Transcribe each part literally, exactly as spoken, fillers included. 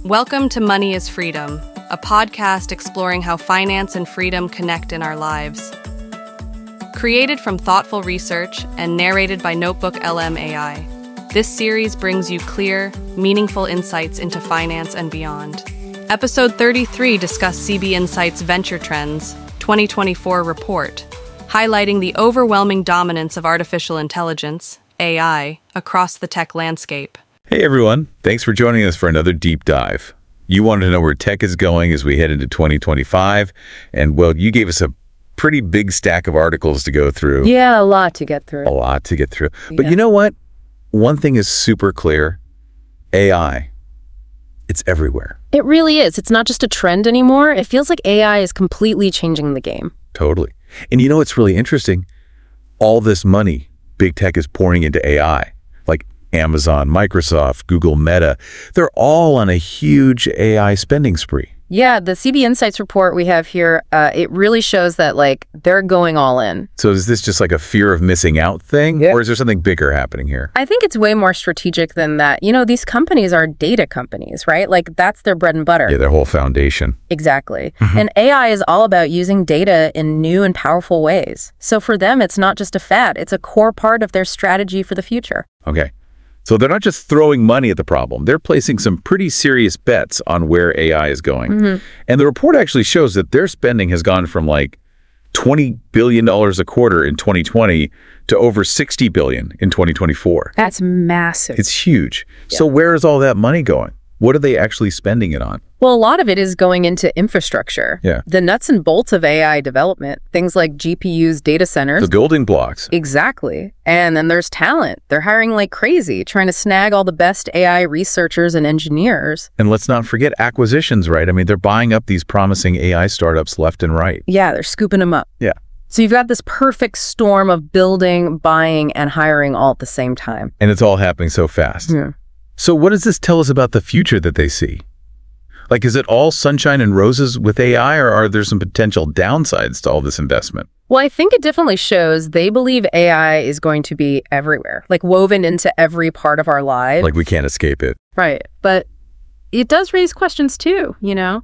Welcome to Money is Freedom, a podcast exploring how finance and freedom connect in our lives. Created from thoughtful research and narrated by Notebook L M A I, this series brings you clear, meaningful insights into finance and beyond. Episode thirty-three discussed C B Insights Venture Trends twenty twenty-four report, highlighting the overwhelming dominance of artificial intelligence, A I, across the tech landscape. Hey everyone, thanks for joining us for another deep dive. You wanted to know where tech is going as we head into twenty twenty-five, and well, you gave us a pretty big stack of articles to go through. Yeah, a lot to get through. A lot to get through. But Yeah. you know what? One thing is super clear. A I. It's everywhere. It really is. It's not just a trend anymore. It feels like A I is completely changing the game. Totally. And you know what's really interesting? All this money big tech is pouring into A I. Like Amazon, Microsoft, Google, Meta. They're all on a huge A I spending spree. Yeah, the C B Insights report we have here, uh, it really shows that, like, they're going all in. So is this just like a fear of missing out thing? Yeah. Or is there something bigger happening here? I think it's way more strategic than that. You know, these companies are data companies, right? Like, that's their bread and butter. Yeah, their whole foundation. Exactly. And A I is all about using data in new and powerful ways. So for them, it's not just a fad. It's a core part of their strategy for the future. Okay. So they're not just throwing money at the problem. They're placing some pretty serious bets on where A I is going. Mm-hmm. And the report actually shows that their spending has gone from like twenty billion dollars a quarter in twenty twenty to over sixty billion dollars in twenty twenty-four. That's massive. It's huge. So where is all that money going? What are they actually spending it on? Well, a lot of it is going into infrastructure. Yeah. The nuts and bolts of A I development, things like G P Us, data centers. The building blocks. Exactly. And then there's talent. They're hiring like crazy, trying to snag all the best A I researchers and engineers. And let's not forget acquisitions, right? I mean, they're buying up these promising A I startups left and right. Yeah, they're scooping them up. Yeah. So you've got this perfect storm of building, buying, and hiring all at the same time. And it's all happening so fast. Yeah. So what does this tell us about the future that they see? Like, is it all sunshine and roses with A I, or are there some potential downsides to all this investment? Well, I think it definitely shows they believe A I is going to be everywhere, like woven into every part of our lives. Like, we can't escape it. Right. But it does raise questions too, you know,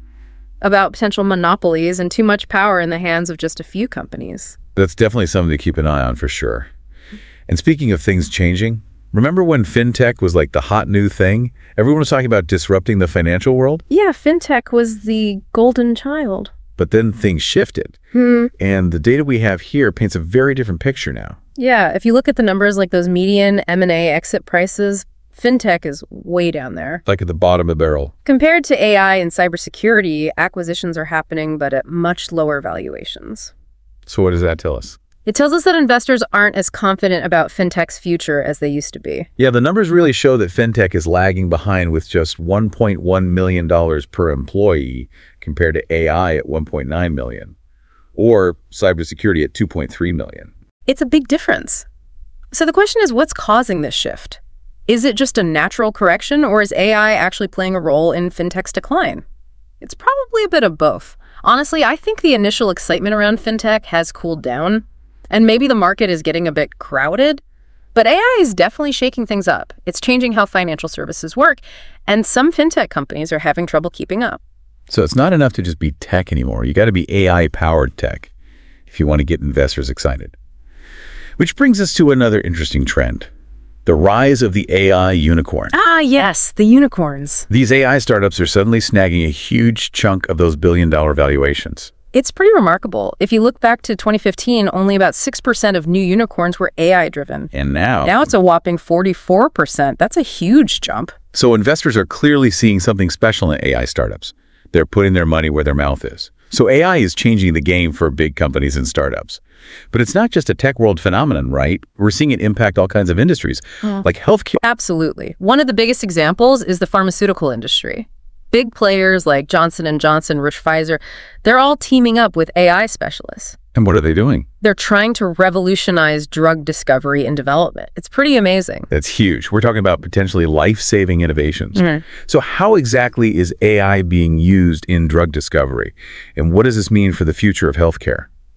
about potential monopolies and too much power in the hands of just a few companies. That's definitely something to keep an eye on for sure. And speaking of things changing, remember when fintech was like the hot new thing? Everyone was talking about disrupting the financial world, Yeah, fintech was the golden child. but then things shifted. Hmm. And the data we have here paints a very different picture now. Yeah, if you look at the numbers like those median M and A exit prices, fintech is way down there. Like at the bottom of the barrel. Compared to A I and cybersecurity, acquisitions are happening, but at much lower valuations. So what does that tell us? It tells us that investors aren't as confident about fintech's future as they used to be. Yeah, the numbers really show that fintech is lagging behind with just one point one million dollars per employee compared to A I at one point nine million dollars, or cybersecurity at two point three million dollars. It's a big difference. So the question is, what's causing this shift? Is it just a natural correction, or is A I actually playing a role in fintech's decline? It's probably a bit of both. Honestly, I think the initial excitement around fintech has cooled down, and maybe the market is getting a bit crowded, but A I is definitely shaking things up. It's changing how financial services work, and some fintech companies are having trouble keeping up. So it's not enough to just be tech anymore. You got to be A I-powered tech if you want to get investors excited. Which brings us to another interesting trend, the rise of the A I unicorn. Ah, yes, the unicorns. These A I startups are suddenly snagging a huge chunk of those billion-dollar valuations. It's pretty remarkable. If you look back to twenty fifteen, only about six percent of new unicorns were A I-driven. And now... Now it's a whopping forty-four percent. That's a huge jump. So investors are clearly seeing something special in A I startups. They're putting their money where their mouth is. So A I is changing the game for big companies and startups. But it's not just a tech world phenomenon, right? We're seeing it impact all kinds of industries, like healthcare. Absolutely. One of the biggest examples is the pharmaceutical industry. Big players like Johnson and Johnson, Roche, Pfizer, they're all teaming up with A I specialists. And what are they doing? They're trying to revolutionize drug discovery and development. It's pretty amazing. That's huge. We're talking about potentially life-saving innovations. Mhm. So how exactly is A I being used in drug discovery? And what does this mean for the future of healthcare?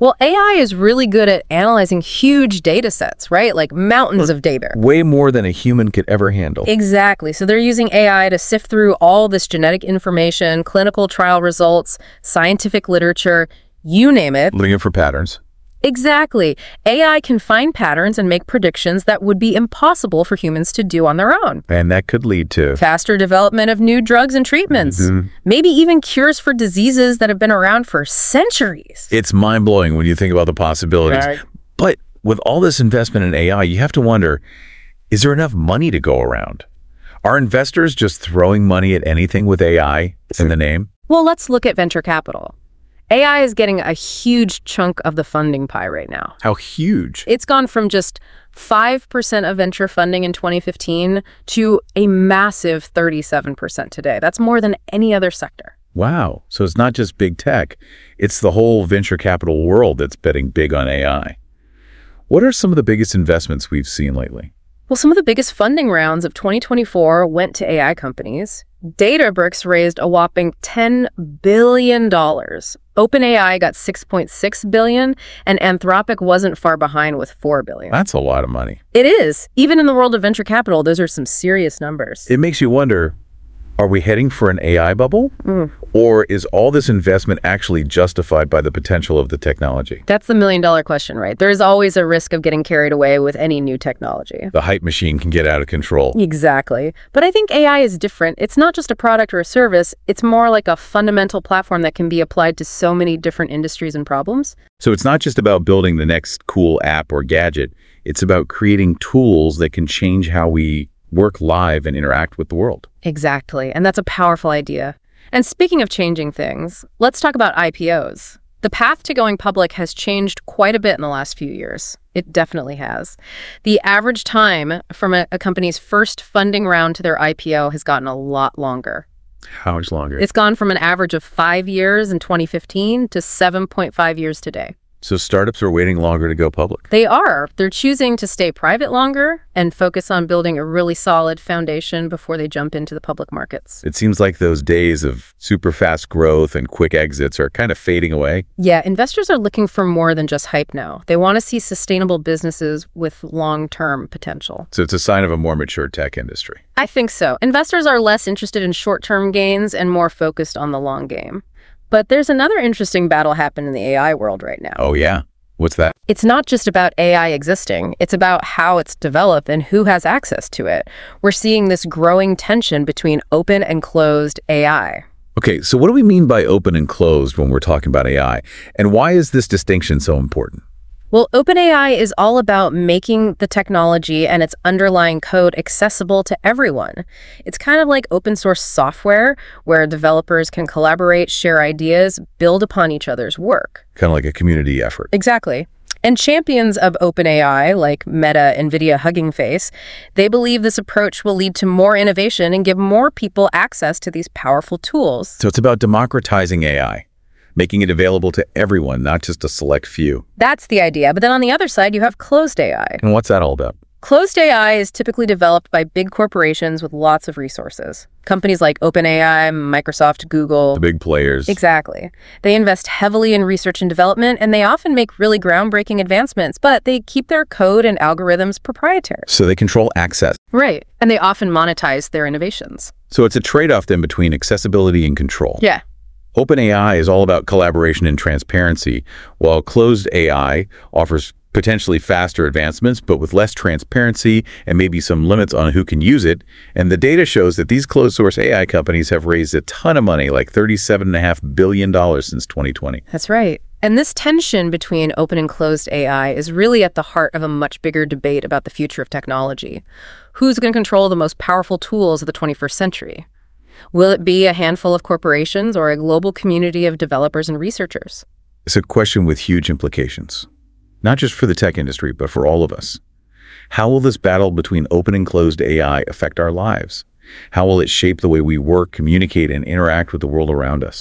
Well, A I is really good at analyzing huge data sets, right? Like mountains of data. Way more than a human could ever handle. Exactly. So they're using A I to sift through all this genetic information, clinical trial results, scientific literature, you name it. Looking for patterns. Exactly. A I can find patterns and make predictions that would be impossible for humans to do on their own. And that could lead to faster development of new drugs and treatments. Mm-hmm. Maybe even cures for diseases that have been around for centuries. It's mind-blowing when you think about the possibilities. Right. But with all this investment in A I, you have to wonder, is there enough money to go around? Are investors just throwing money at anything with A I in the name? Well, let's look at venture capital. A I is getting a huge chunk of the funding pie right now. How huge? It's gone from just five percent of venture funding in twenty fifteen to a massive thirty-seven percent today. That's more than any other sector. Wow. So it's not just big tech. It's the whole venture capital world that's betting big on A I. What are some of the biggest investments we've seen lately? Well, some of the biggest funding rounds of twenty twenty-four went to A I companies. Databricks raised a whopping ten billion dollars. OpenAI got six point six billion dollars, and Anthropic wasn't far behind with four billion dollars. That's a lot of money. It is. Even in the world of venture capital, those are some serious numbers. It makes you wonder, are we heading for an A I bubble? Mm. Or is all this investment actually justified by the potential of the technology? That's the million dollar question, right? There's always a risk of getting carried away with any new technology. The hype machine can get out of control. Exactly. But I think A I is different. It's not just a product or a service. It's more like a fundamental platform that can be applied to so many different industries and problems. So it's not just about building the next cool app or gadget. It's about creating tools that can change how we work live and interact with the world. Exactly. And that's a powerful idea. And speaking of changing things, let's talk about I P Os. The path to going public has changed quite a bit in the last few years. It definitely has. The average time from a, a company's first funding round to their I P O has gotten a lot longer. How much longer? It's gone from an average of five years in twenty fifteen to seven point five years today. So startups are waiting longer to go public. They are. They're choosing to stay private longer and focus on building a really solid foundation before they jump into the public markets. It seems like those days of super fast growth and quick exits are kind of fading away. Yeah, investors are looking for more than just hype now. They want to see sustainable businesses with long-term potential. So it's a sign of a more mature tech industry. I think so. Investors are less interested in short-term gains and more focused on the long game. But there's another interesting battle happening in the A I world right now. Oh, yeah? What's that? It's not just about A I existing. It's about how it's developed and who has access to it. We're seeing this growing tension between open and closed A I. Okay, so what do we mean by open and closed when we're talking about A I? And why is this distinction so important? Well, OpenAI is all about making the technology and its underlying code accessible to everyone. It's kind of like open source software where developers can collaborate, share ideas, build upon each other's work. Kind of like a community effort. Exactly. And champions of OpenAI, like Meta, NVIDIA, Hugging Face, they believe this approach will lead to more innovation and give more people access to these powerful tools. So it's about democratizing A I. Making it available to everyone, not just a select few. That's the idea. But then on the other side, you have closed A I. And what's that all about? Closed A I is typically developed by big corporations with lots of resources. Companies like OpenAI, Microsoft, Google. The big players. Exactly. They invest heavily in research and development, and they often make really groundbreaking advancements, but they keep their code and algorithms proprietary. So they control access. Right. And they often monetize their innovations. So it's a trade-off then between accessibility and control. Yeah. OpenAI is all about collaboration and transparency, while closed A I offers potentially faster advancements, but with less transparency and maybe some limits on who can use it. And the data shows that these closed-source A I companies have raised a ton of money, like thirty-seven point five billion dollars since twenty twenty. That's right. And this tension between open and closed A I is really at the heart of a much bigger debate about the future of technology. Who's going to control the most powerful tools of the twenty-first century? Will it be a handful of corporations or a global community of developers and researchers? It's a question with huge implications, not just for the tech industry, but for all of us. How will this battle between open and closed A I affect our lives? How will it shape the way we work, communicate, and interact with the world around us?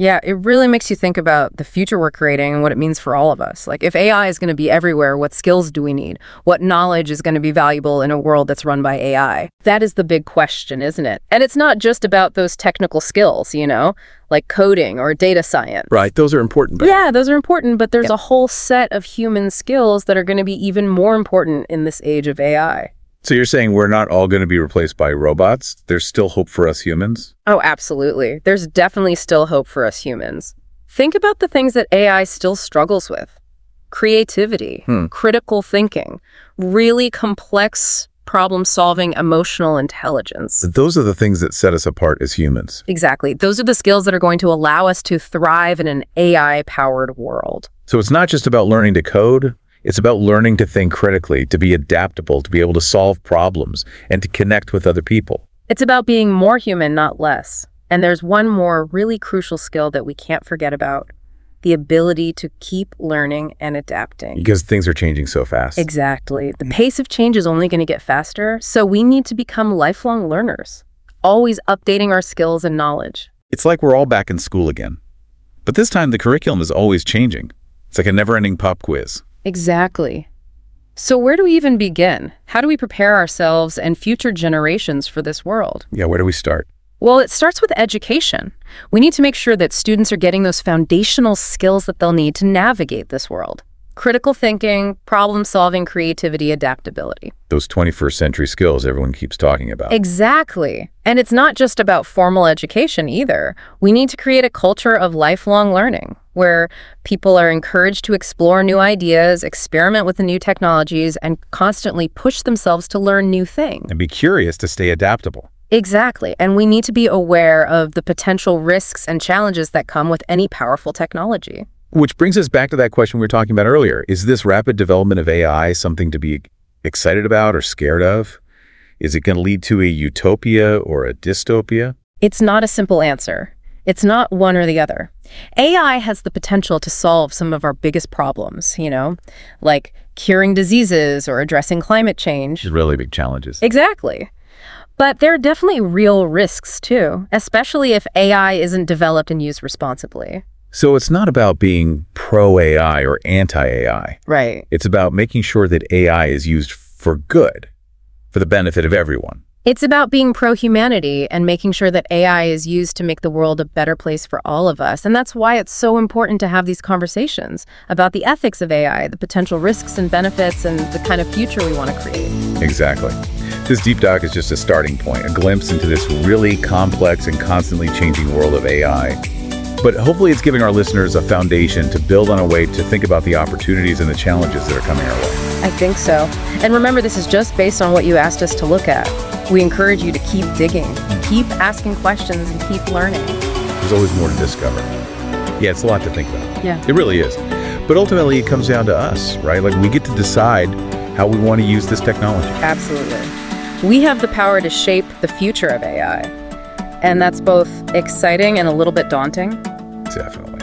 Yeah, it really makes you think about the future we're creating and what it means for all of us. Like, if A I is going to be everywhere, what skills do we need? What knowledge is going to be valuable in a world that's run by A I? That is the big question, isn't it? And it's not just about those technical skills, you know, like coding or data science. Right, those are important. But... Yeah, those are important, but there's yeah. a whole set of human skills that are going to be even more important in this age of A I. So you're saying we're not all going to be replaced by robots? There's still hope for us humans? Oh, absolutely. There's definitely still hope for us humans. Think about the things that A I still struggles with. Creativity, hmm. critical thinking, really complex problem-solving, emotional intelligence. But those are the things that set us apart as humans. Exactly. Those are the skills that are going to allow us to thrive in an A I-powered world. So it's not just about learning to code. It's about learning to think critically, to be adaptable, to be able to solve problems, and to connect with other people. It's about being more human, not less. And there's one more really crucial skill that we can't forget about: the ability to keep learning and adapting. Because things are changing so fast. Exactly. The pace of change is only going to get faster, so we need to become lifelong learners, always updating our skills and knowledge. It's like we're all back in school again. But this time the curriculum is always changing. It's like a never-ending pop quiz. Exactly. So where do we even begin? How do we prepare ourselves and future generations for this world? Yeah, where do we start? Well, it starts with education. We need to make sure that students are getting those foundational skills that they'll need to navigate this world. Critical thinking, problem-solving, creativity, adaptability. Those twenty-first century skills everyone keeps talking about. Exactly. And it's not just about formal education either. We need to create a culture of lifelong learning, where people are encouraged to explore new ideas, experiment with the new technologies, and constantly push themselves to learn new things. And be curious to stay adaptable. Exactly. And we need to be aware of the potential risks and challenges that come with any powerful technology. Which brings us back to that question we were talking about earlier. Is this rapid development of A I something to be excited about or scared of? Is it going to lead to a utopia or a dystopia? It's not a simple answer. It's not one or the other. A I has the potential to solve some of our biggest problems, you know, like curing diseases or addressing climate change. Really big challenges. Exactly. But there are definitely real risks, too, especially if A I isn't developed and used responsibly. So it's not about being pro-A I or anti-A I. Right. It's about making sure that A I is used for good, for the benefit of everyone. It's about being pro-humanity and making sure that A I is used to make the world a better place for all of us. And that's why it's so important to have these conversations about the ethics of A I, the potential risks and benefits, and the kind of future we want to create. Exactly. This deep dive is just a starting point, a glimpse into this really complex and constantly changing world of A I. But hopefully it's giving our listeners a foundation to build on a way to think about the opportunities and the challenges that are coming our way. I think so. And remember, this is just based on what you asked us to look at. We encourage you to keep digging, keep asking questions, and keep learning. There's always more to discover. Yeah, it's a lot to think about. Yeah. It really is. But ultimately, it comes down to us, right? Like, we get to decide how we want to use this technology. Absolutely. We have the power to shape the future of A I. And that's both exciting and a little bit daunting. Definitely.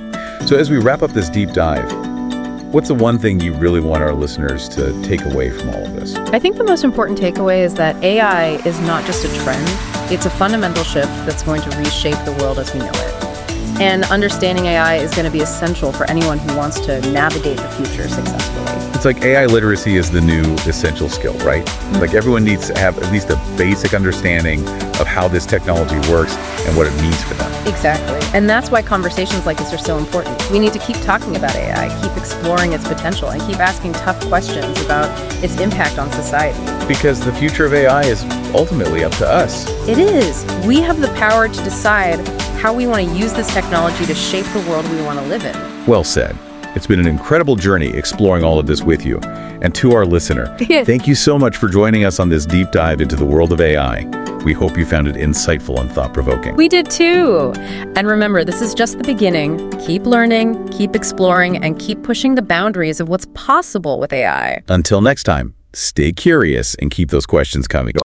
So as we wrap up this deep dive, what's the one thing you really want our listeners to take away from all of this? I think the most important takeaway is that A I is not just a trend. It's a fundamental shift that's going to reshape the world as we know it. And understanding A I is going to be essential for anyone who wants to navigate the future successfully. It's like A I literacy is the new essential skill, right? Mm-hmm. Like, everyone needs to have at least a basic understanding of how this technology works and what it means for them. Exactly. And that's why conversations like this are so important. We need to keep talking about A I, keep exploring its potential, and keep asking tough questions about its impact on society. Because the future of A I is ultimately up to us. It is. We have the power to decide how we want to use this technology to shape the world we want to live in. Well said. It's been an incredible journey exploring all of this with you. And to our listener, thank you so much for joining us on this deep dive into the world of A I. We hope you found it insightful and thought-provoking. We did too. And remember, this is just the beginning. Keep learning, keep exploring, and keep pushing the boundaries of what's possible with A I. Until next time, stay curious and keep those questions coming.